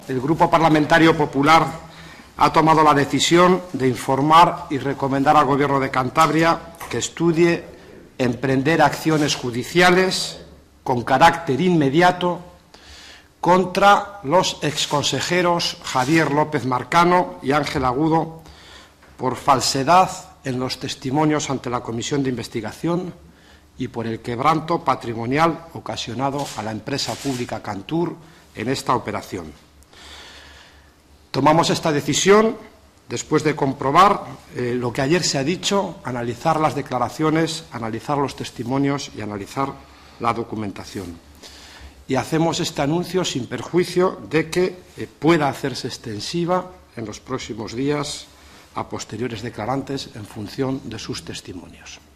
El Grupo Parlamentario Popular ha tomado la decisión de informar y recomendar al Gobierno de Cantabria que estudie emprender acciones judiciales con carácter inmediato contra los exconsejeros Javier López Marcano y Ángel Agudo por falsedad en los testimonios ante la Comisión de Investigación y por el quebranto patrimonial ocasionado a la empresa pública Cantur en esta operación. Tomamos esta decisión después de comprobar lo que ayer se ha dicho, analizar las declaraciones, analizar los testimonios y analizar la documentación. Y hacemos este anuncio sin perjuicio de que pueda hacerse extensiva en los próximos días a posteriores declarantes en función de sus testimonios.